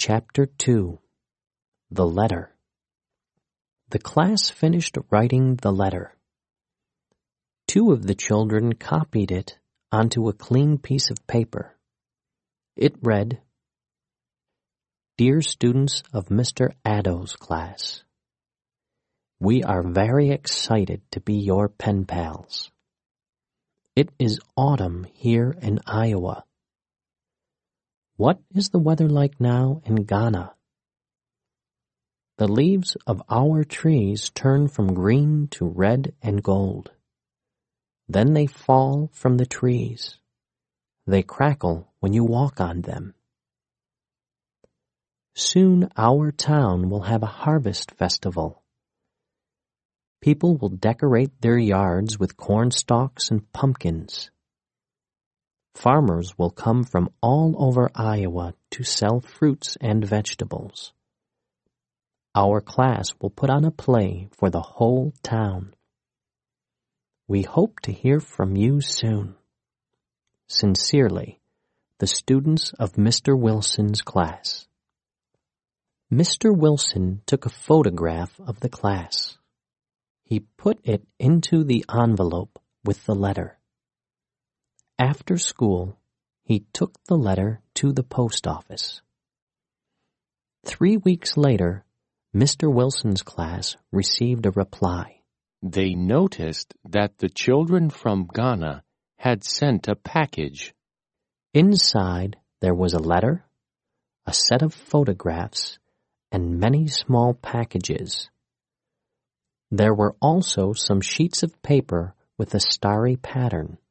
Chapter 2. The Letter. The class finished writing the letter. 2 of the children copied it onto a clean piece of paper. It read, "Dear students of Mr. Addo's class, we are very excited to be your pen pals. It is autumn here in Iowa. What is the weather like now in Ghana? The leaves of our trees turn from green to red and gold. Then they fall from the trees. They crackle when you walk on them. Soon our town will have a harvest festival. People will decorate their yards with corn stalks and pumpkins. Farmers will come from all over Iowa to sell fruits and vegetables. Our class will put on a play for the whole town. We hope to hear from you soon. Sincerely, the students of Mr. Wilson's class." Mr. Wilson took a photograph of the class. He put it into the envelope with the letter. After school, he took the letter to the post office. 3 weeks later, Mr. Wilson's class received a reply. They noticed that the children from Ghana had sent a package. Inside, there was a letter, a set of photographs, and many small packages. There were also some sheets of paper with a starry pattern.